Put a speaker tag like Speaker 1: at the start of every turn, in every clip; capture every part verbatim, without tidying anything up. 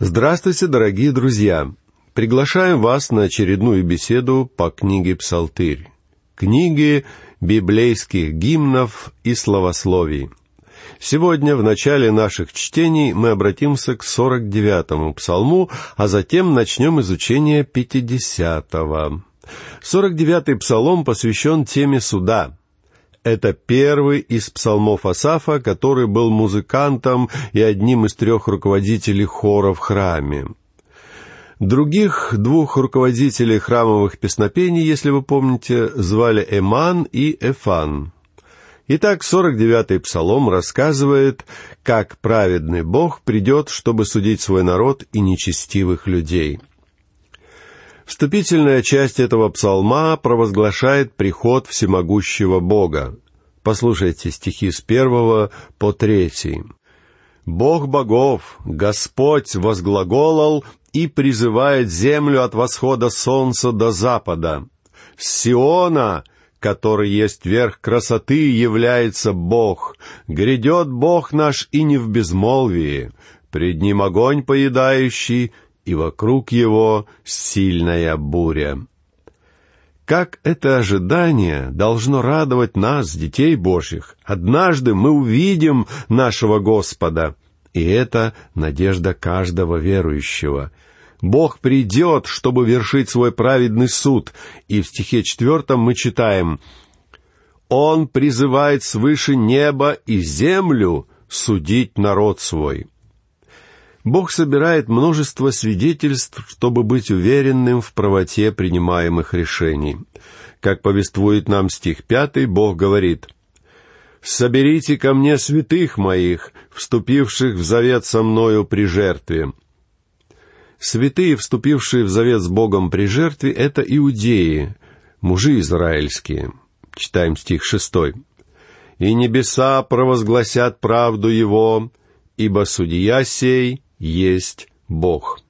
Speaker 1: Здравствуйте, дорогие друзья! Приглашаем вас на очередную беседу по книге «Псалтырь», книге библейских гимнов и славословий. Сегодня в начале наших чтений мы обратимся к сорок девятому псалму, а затем начнем изучение пятидесятого. сорок девятый псалом посвящен теме суда. Это первый из псалмов Асафа, который был музыкантом и одним из трех руководителей хора в храме. Других двух руководителей храмовых песнопений, если вы помните, звали Эман и Эфан. Итак, сорок девятый псалом рассказывает, как праведный Бог придет, чтобы судить свой народ и нечестивых людей. Вступительная часть этого псалма провозглашает приход всемогущего Бога. Послушайте стихи с первого по третий. «Бог богов, Господь возглаголал и призывает землю от восхода солнца до запада. С Сиона, который есть верх красоты, является Бог. Грядет Бог наш и не в безмолвии. Пред Ним огонь поедающий, и вокруг его сильная буря». Как это ожидание должно радовать нас, детей Божьих! Однажды мы увидим нашего Господа, и это надежда каждого верующего. Бог придет, чтобы вершить свой праведный суд, и в стихе четвертом мы читаем: «Он призывает свыше неба и землю судить народ свой». Бог собирает множество свидетельств, чтобы быть уверенным в правоте принимаемых решений. Как повествует нам стих пятый, Бог говорит: «Соберите ко мне святых моих, вступивших в завет со мною при жертве». Святые, вступившие в завет с Богом при жертве, — это иудеи, мужи израильские. Читаем стих шестой. «И небеса провозгласят правду Его, ибо судья сей есть Бог».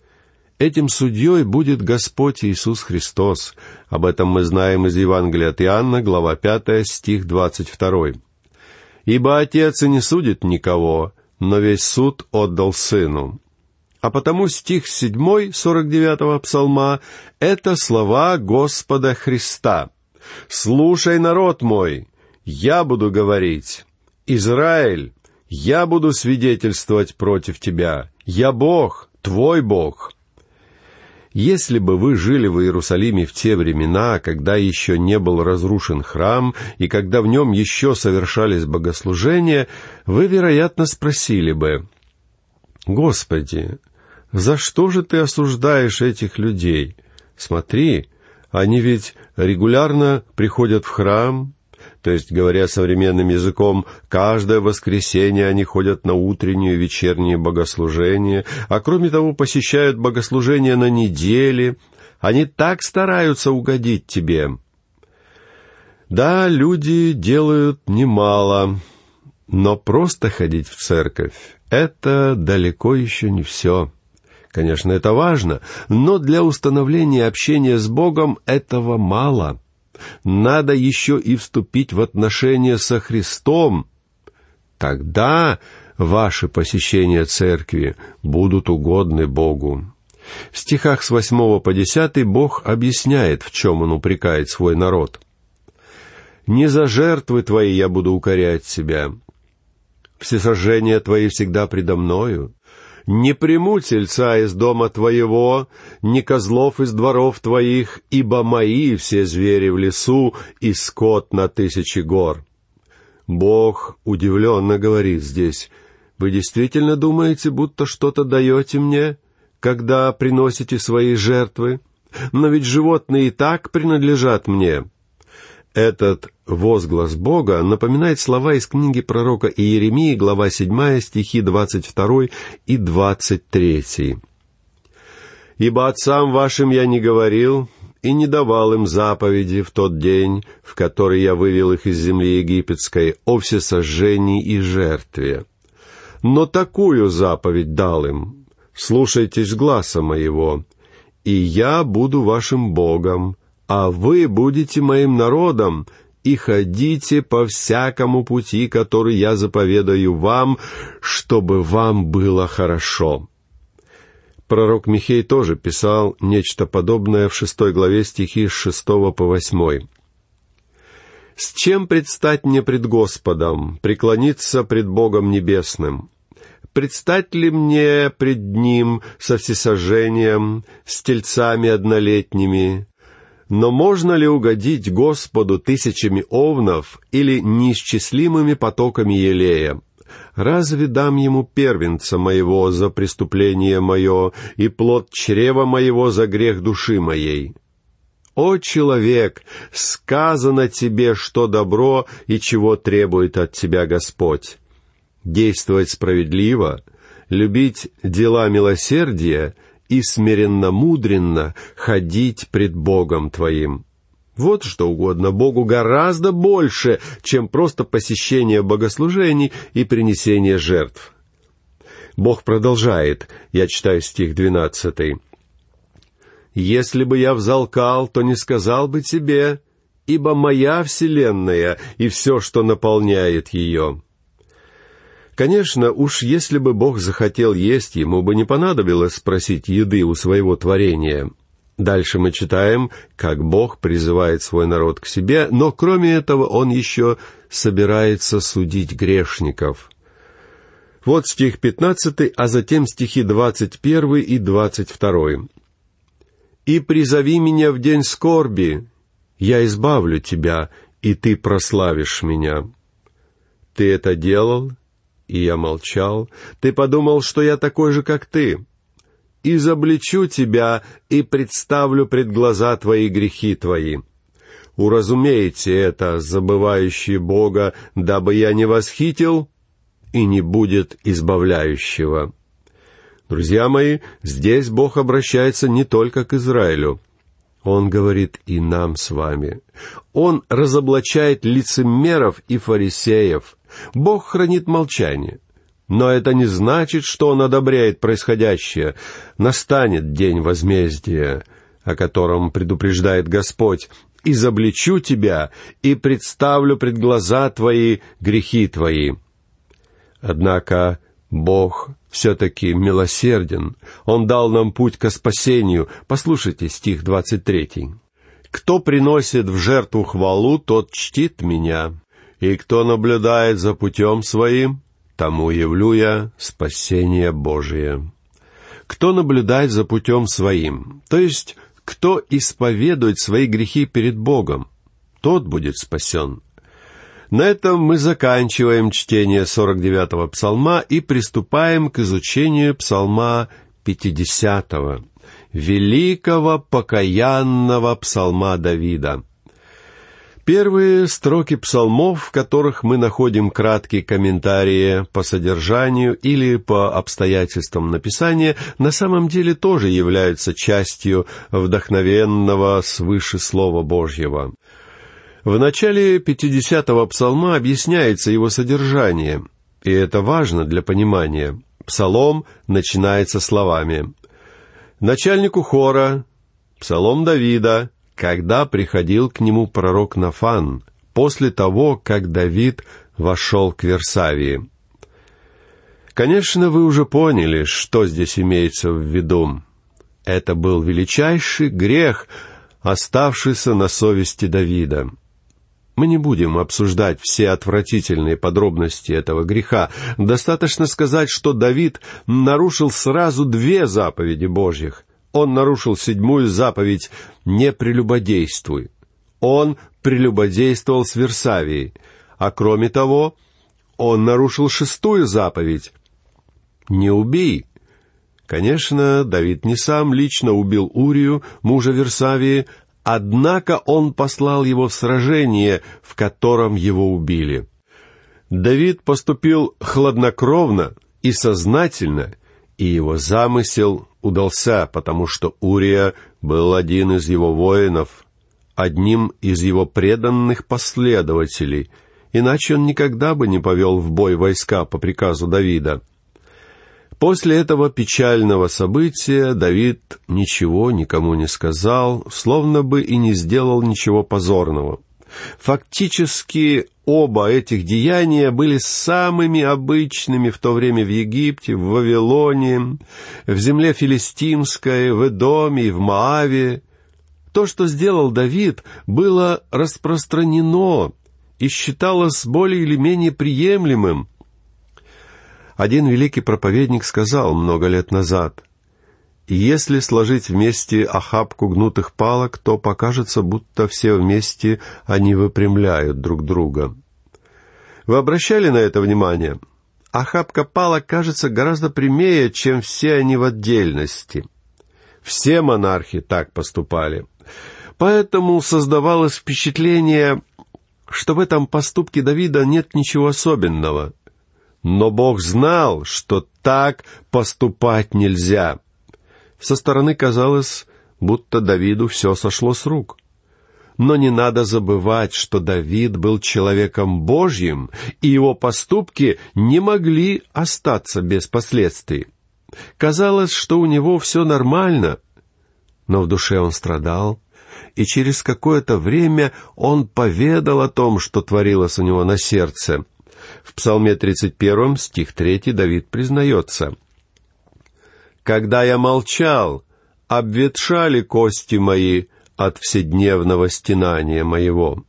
Speaker 1: Этим судьей будет Господь Иисус Христос. Об этом мы знаем из Евангелия от Иоанна, глава пятая, стих двадцать второй. «Ибо Отец и не судит никого, но весь суд отдал Сыну». А потому стих седьмой сорок девятого псалма — это слова Господа Христа. «Слушай, народ мой, я буду говорить. Израиль, я буду свидетельствовать против тебя. Я Бог, твой Бог». Если бы вы жили в Иерусалиме в те времена, когда еще не был разрушен храм и когда в нем еще совершались богослужения, вы, вероятно, спросили бы: «Господи, за что же Ты осуждаешь этих людей? Смотри, они ведь регулярно приходят в храм». То есть, говоря современным языком, каждое воскресенье они ходят на утреннее и вечернее богослужение, а кроме того посещают богослужения на неделе. Они так стараются угодить тебе. Да, люди делают немало, но просто ходить в церковь — это далеко еще не все. Конечно, это важно, но для установления общения с Богом этого мало. Надо еще и вступить в отношения со Христом. Тогда ваши посещения церкви будут угодны Богу. В стихах с восьмого по десятый Бог объясняет, в чем Он упрекает свой народ. «Не за жертвы твои я буду укорять себя. Всесожжения твои всегда предо мною. Не приму тельца из дома твоего, ни козлов из дворов твоих, ибо мои все звери в лесу и скот на тысячи гор». Бог удивленно говорит здесь: «Вы действительно думаете, будто что-то даете мне, когда приносите свои жертвы? Но ведь животные и так принадлежат мне». Этот возглас Бога напоминает слова из книги пророка Иеремии, глава седьмая, стихи двадцать второй и двадцать третий. «Ибо отцам вашим я не говорил и не давал им заповеди в тот день, в который я вывел их из земли египетской, о всесожжении и жертве. Но такую заповедь дал им: слушайтесь гласа моего, и я буду вашим Богом, а вы будете моим народом, и ходите по всякому пути, который я заповедаю вам, чтобы вам было хорошо». Пророк Михей тоже писал нечто подобное в шестой главе стихи с шестого по восьмой. «С чем предстать мне пред Господом, преклониться пред Богом Небесным? Предстать ли мне пред Ним со всесожжением, с тельцами однолетними? Но можно ли угодить Господу тысячами овнов или неисчислимыми потоками елея? Разве дам ему первенца моего за преступление мое и плод чрева моего за грех души моей? О, человек, сказано тебе, что добро и чего требует от тебя Господь. Действовать справедливо, любить дела милосердия и смиренно-мудренно ходить пред Богом твоим». Вот что угодно Богу гораздо больше, чем просто посещение богослужений и принесение жертв. Бог продолжает, я читаю стих двенадцатый. «Если бы я взалкал, то не сказал бы тебе, ибо моя вселенная и все, что наполняет ее». Конечно, уж если бы Бог захотел есть, ему бы не понадобилось спросить еды у своего творения. Дальше мы читаем, как Бог призывает свой народ к себе, но кроме этого Он еще собирается судить грешников. Вот стих пятнадцатый, а затем стихи двадцать первый и двадцать второй. «И призови меня в день скорби, я избавлю тебя, и ты прославишь меня. Ты это делал, и я молчал. Ты подумал, что я такой же, как ты. Изобличу тебя и представлю пред глаза твои грехи твои. Уразумейте это, забывающие Бога, дабы я не восхитил, и не будет избавляющего». Друзья мои, здесь Бог обращается не только к Израилю. Он говорит и нам с вами. Он разоблачает лицемеров и фарисеев. Бог хранит молчание. Но это не значит, что Он одобряет происходящее. Настанет день возмездия, о котором предупреждает Господь. «Изобличу тебя и представлю пред глаза твои грехи твои». Однако Бог все-таки милосерден. Он дал нам путь ко спасению. Послушайте стих двадцать третий. «Кто приносит в жертву хвалу, тот чтит меня, и кто наблюдает за путем своим, тому явлю я спасение Божие». Кто наблюдает за путем своим, то есть кто исповедует свои грехи перед Богом, тот будет спасен. На этом мы заканчиваем чтение сорок девятого псалма и приступаем к изучению псалма пятидесятого, великого покаянного псалма Давида. Первые строки псалмов, в которых мы находим краткие комментарии по содержанию или по обстоятельствам написания, на самом деле тоже являются частью вдохновенного свыше Слова Божьего. В начале пятидесятого псалма объясняется его содержание, и это важно для понимания. Псалом начинается словами: «Начальнику хора, псалом Давида, когда приходил к нему пророк Нафан, после того, как Давид вошел к Версавии». Конечно, вы уже поняли, что здесь имеется в виду. Это был величайший грех, оставшийся на совести Давида. Мы не будем обсуждать все отвратительные подробности этого греха. Достаточно сказать, что Давид нарушил сразу две заповеди Божьих. Он нарушил седьмую заповедь «Не прелюбодействуй». Он прелюбодействовал с Версавией. А кроме того, он нарушил шестую заповедь «Не убей». Конечно, Давид не сам лично убил Урию, мужа Версавии, однако он послал его в сражение, в котором его убили. Давид поступил хладнокровно и сознательно, и его замысел удался, потому что Урия был один из его воинов, одним из его преданных последователей, иначе он никогда бы не повел в бой войска по приказу Давида. После этого печального события Давид ничего никому не сказал, словно бы и не сделал ничего позорного. Фактически оба этих деяния были самыми обычными в то время в Египте, в Вавилоне, в земле филистимской, в Эдоме и в Моаве. То, что сделал Давид, было распространено и считалось более или менее приемлемым. Один великий проповедник сказал много лет назад: «Если сложить вместе охапку гнутых палок, то покажется, будто все вместе они выпрямляют друг друга». Вы обращали на это внимание? Охапка палок кажется гораздо прямее, чем все они в отдельности. Все монархи так поступали. Поэтому создавалось впечатление, что в этом поступке Давида нет ничего особенного. Но Бог знал, что так поступать нельзя. Со стороны казалось, будто Давиду все сошло с рук. Но не надо забывать, что Давид был человеком Божьим, и его поступки не могли остаться без последствий. Казалось, что у него все нормально, но в душе он страдал, и через какое-то время он поведал о том, что творилось у него на сердце. В Псалме тридцать первом, стих третий, Давид признается: «Когда я молчал, обветшали кости мои от вседневного стенания моего».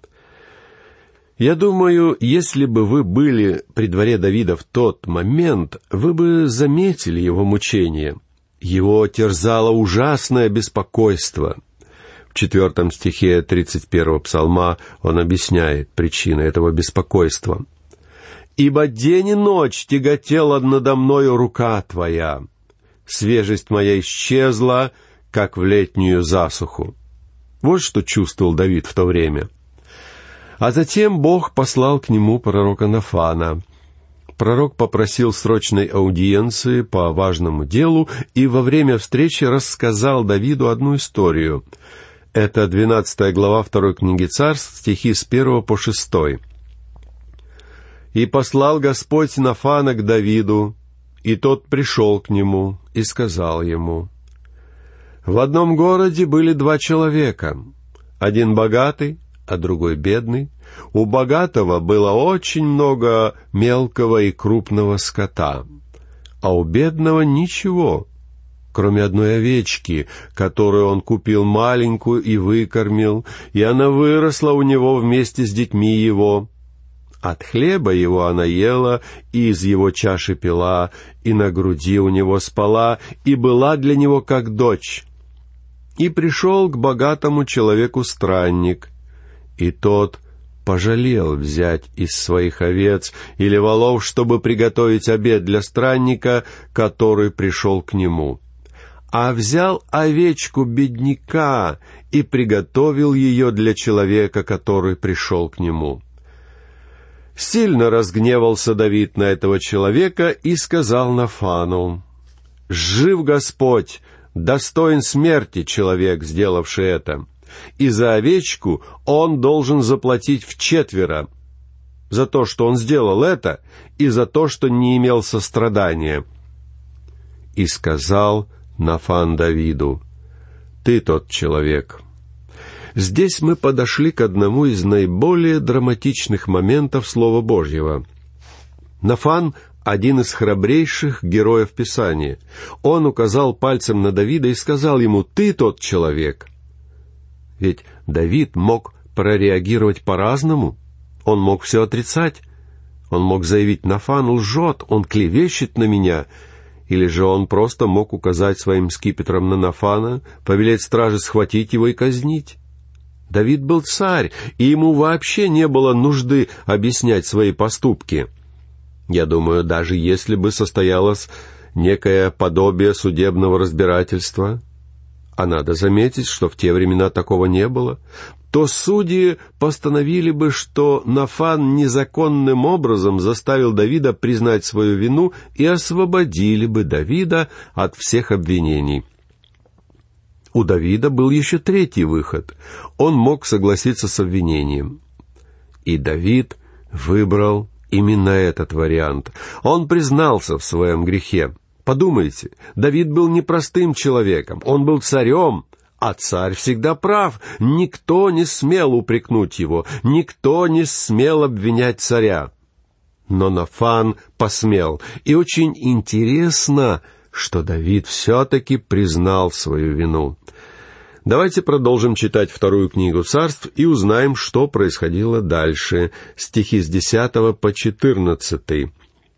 Speaker 1: Я думаю, если бы вы были при дворе Давида в тот момент, вы бы заметили его мучение. Его терзало ужасное беспокойство. В четвертом стихе тридцать первого псалма он объясняет причины этого беспокойства. «Ибо день и ночь тяготела надо мною рука Твоя. Свежесть моя исчезла, как в летнюю засуху». Вот что чувствовал Давид в то время. А затем Бог послал к нему пророка Нафана. Пророк попросил срочной аудиенции по важному делу и во время встречи рассказал Давиду одну историю. Это двенадцатая глава второй книги Царств, стихи с первого по шестой. «И послал Господь Нафана к Давиду, и тот пришел к нему и сказал ему: в одном городе были два человека, один богатый, а другой бедный. У богатого было очень много мелкого и крупного скота, а у бедного ничего, кроме одной овечки, которую он купил маленькую и выкормил, и она выросла у него вместе с детьми его. От хлеба его она ела, и из его чаши пила, и на груди у него спала, и была для него как дочь. И пришел к богатому человеку странник, и тот пожалел взять из своих овец или волов, чтобы приготовить обед для странника, который пришел к нему. А взял овечку бедняка и приготовил ее для человека, который пришел к нему. Сильно разгневался Давид на этого человека и сказал Нафану: «Жив Господь, достоин смерти человек, сделавший это, и за овечку он должен заплатить вчетверо, за то, что он сделал это, и за то, что не имел сострадания». И сказал Нафан Давиду: «Ты тот человек». Здесь мы подошли к одному из наиболее драматичных моментов Слова Божьего. Нафан — один из храбрейших героев Писания. Он указал пальцем на Давида и сказал ему: «Ты тот человек». Ведь Давид мог прореагировать по-разному. Он мог все отрицать. Он мог заявить: «Нафан лжет, он клевещет на меня». Или же он просто мог указать своим скипетром на Нафана, повелеть страже схватить его и казнить. Давид был царь, и ему вообще не было нужды объяснять свои поступки. Я думаю, даже если бы состоялось некое подобие судебного разбирательства, а надо заметить, что в те времена такого не было, то судьи постановили бы, что Нафан незаконным образом заставил Давида признать свою вину и освободили бы Давида от всех обвинений. У Давида был еще третий выход. Он мог согласиться с обвинением. И Давид выбрал именно этот вариант. Он признался в своем грехе. Подумайте, Давид был непростым человеком. Он был царем, А царь всегда прав, никто не смел упрекнуть его, никто не смел обвинять царя. Но Нафан посмел, и очень интересно, что Давид все-таки признал свою вину. Давайте продолжим читать вторую книгу Царств и узнаем, что происходило дальше. Стихи с десятого по четырнадцатый.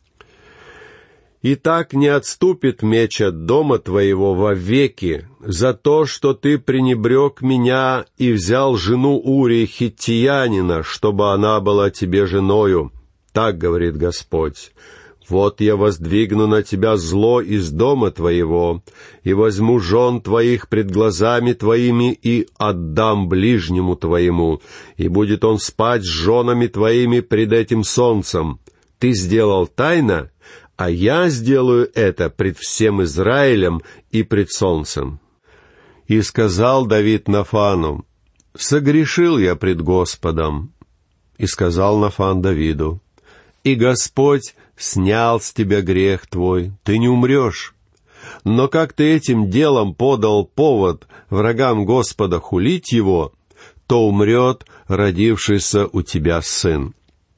Speaker 1: «Итак, не отступит меч от дома твоего вовеки за то, что ты пренебрег меня и взял жену Урии Хиттиянина, чтобы она была тебе женою. Так говорит Господь. Вот я воздвигну на тебя зло из дома твоего, и возьму жен твоих пред глазами твоими и отдам ближнему твоему, и будет он спать с женами твоими пред этим солнцем. Ты сделал тайно, а я сделаю это пред всем Израилем и пред солнцем». И сказал Давид Нафану: «Согрешил я пред Господом». И сказал Нафан Давиду: «И Господь снял с тебя грех твой, ты не умрешь. Но как ты этим делом подал повод врагам Господа хулить его, то умрет родившийся у тебя сын».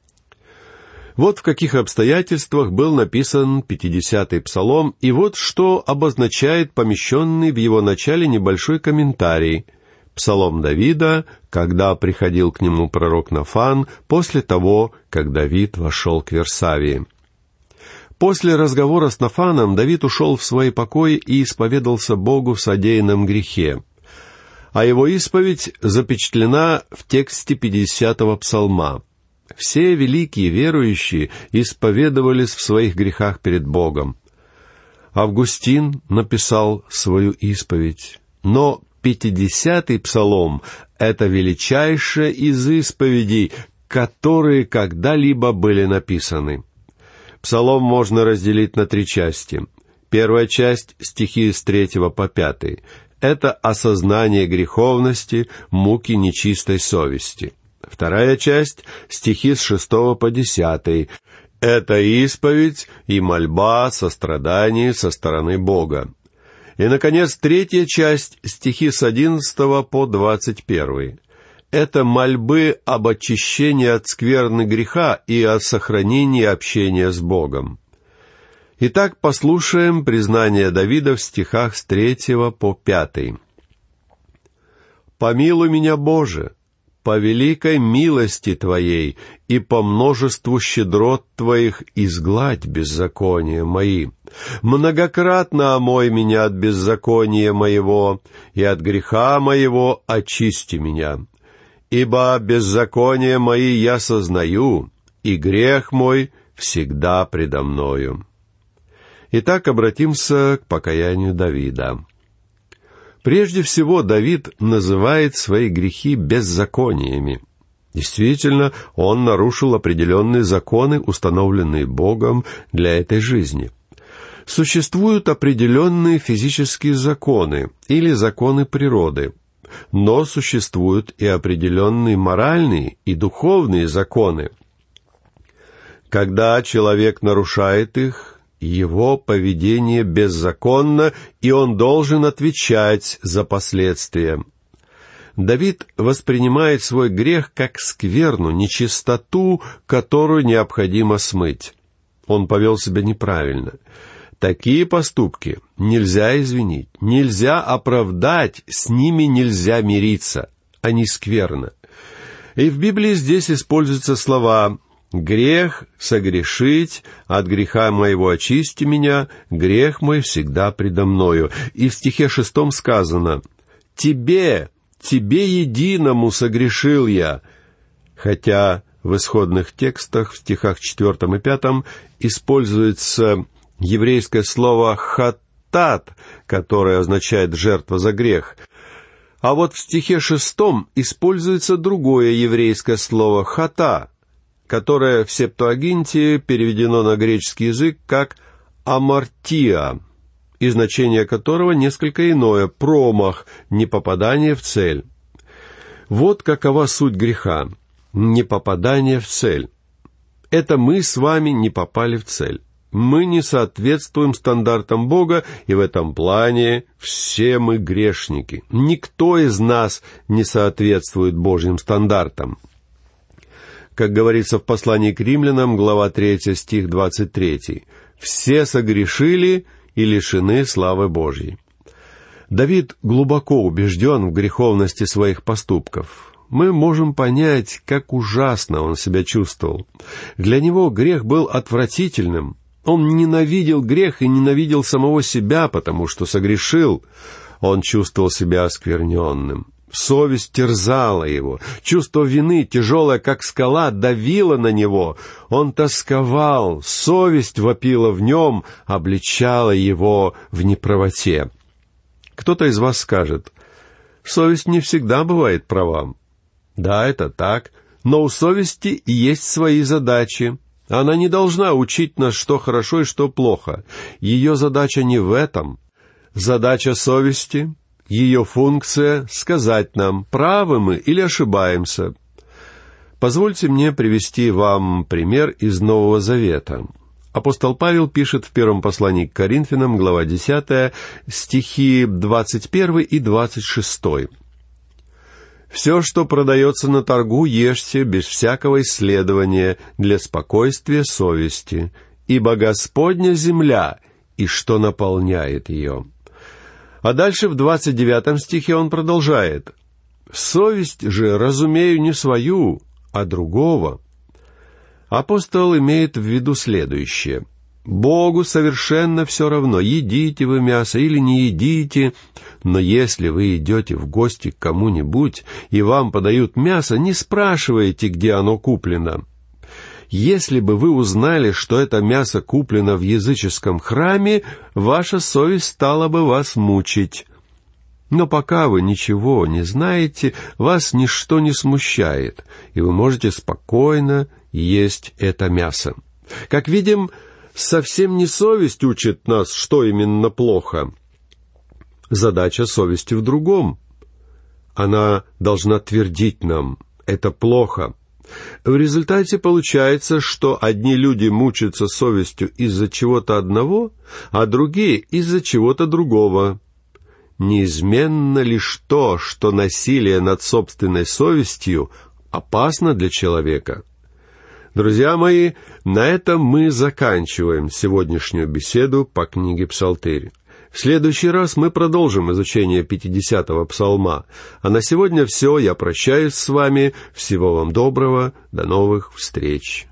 Speaker 1: Вот в каких обстоятельствах был написан пятидесятый псалом, и вот что обозначает помещенный в его начале небольшой комментарий. Псалом Давида, когда приходил к нему пророк Нафан, после того, как Давид вошел к Версавии. После разговора с Нафаном Давид ушел в свои покои и исповедался Богу в содеянном грехе. А его исповедь запечатлена в тексте пятидесятого псалма. Все великие верующие исповедовались в своих грехах перед Богом. Августин написал свою исповедь, но пятидесятый псалом — это величайшая из исповедей, которые когда-либо были написаны. Псалом можно разделить на три части. Первая часть — стихи с третьего по пятый. Это осознание греховности, муки нечистой совести. Вторая часть — стихи с шестого по десятый. Это исповедь и мольба, сострадание со стороны Бога. И, наконец, третья часть — стихи с одиннадцатого по двадцать первый. Это мольбы об очищении от скверны греха и о сохранении общения с Богом. Итак, послушаем признание Давида в стихах с третьего по пятый. «Помилуй меня, Боже, по великой милости Твоей и по множеству щедрот Твоих изгладь беззакония мои. Многократно омой меня от беззакония моего, и от греха моего очисти меня. Ибо беззакония мои я сознаю, и грех мой всегда предо мною». Итак, обратимся к покаянию Давида. Прежде всего, Давид называет свои грехи беззакониями. Действительно, он нарушил определенные законы, установленные Богом для этой жизни. Существуют определенные физические законы или законы природы, но существуют и определенные моральные и духовные законы. Когда человек нарушает их, его поведение беззаконно, и он должен отвечать за последствия. Давид воспринимает свой грех как скверну, нечистоту, которую необходимо смыть. Он повел себя неправильно. Такие поступки нельзя извинить, нельзя оправдать, с ними нельзя мириться. Они скверны. И в Библии здесь используются слова «грех, согрешить, от греха моего очисти меня, грех мой всегда предо мною». И в стихе шестом сказано: «Тебе, тебе единому согрешил я». Хотя в исходных текстах, в стихах четвертом и пятом, используется еврейское слово «хатат», которое означает «жертва за грех». А вот в стихе шестом используется другое еврейское слово «хата», которое в Септуагинте переведено на греческий язык как «амартия», и значение которого несколько иное — промах, непопадание в цель. Вот какова суть греха — непопадание в цель. Это мы с вами не попали в цель. Мы не соответствуем стандартам Бога, и в этом плане все мы грешники. Никто из нас не соответствует Божьим стандартам. Как говорится в послании к Римлянам, глава третья, стих двадцать три. «Все согрешили и лишены славы Божьей». Давид глубоко убежден в греховности своих поступков. Мы можем понять, как ужасно он себя чувствовал. Для него грех был отвратительным. Он ненавидел грех и ненавидел самого себя, потому что согрешил. Он чувствовал себя оскверненным. Совесть терзала его. Чувство вины, тяжелое, как скала, давило на него. Он тосковал, совесть вопила в нем, обличала его в неправоте. Кто-то из вас скажет: совесть не всегда бывает права. Да, это так, но у совести есть свои задачи. Она не должна учить нас, что хорошо и что плохо. Ее задача не в этом. Задача совести, ее функция — сказать нам, правы мы или ошибаемся. Позвольте мне привести вам пример из Нового Завета. Апостол Павел пишет в первом послании к Коринфянам, глава десятая, стихи двадцать первый и двадцать шестой. «Все, что продается на торгу, ешьте без всякого исследования для спокойствия совести, ибо Господня земля, и что наполняет ее». А дальше в двадцать девятом стихе он продолжает: «Совесть же разумею не свою, а другого». Апостол имеет в виду следующее: Богу совершенно все равно, едите вы мясо или не едите, но если вы идете в гости к кому-нибудь, и вам подают мясо, не спрашивайте, где оно куплено. Если бы вы узнали, что это мясо куплено в языческом храме, ваша совесть стала бы вас мучить. Но пока вы ничего не знаете, вас ничто не смущает, и вы можете спокойно есть это мясо. Как видим, совсем не совесть учит нас, что именно плохо. Задача совести в другом. Она должна твердить нам: это плохо. В результате получается, что одни люди мучаются совестью из-за чего-то одного, а другие из-за чего-то другого. Неизменно лишь то, что насилие над собственной совестью опасно для человека. Друзья мои, на этом мы заканчиваем сегодняшнюю беседу по книге Псалтырь. В следующий раз мы продолжим изучение пятидесятого псалма. А на сегодня все. Я прощаюсь с вами. Всего вам доброго. До новых встреч.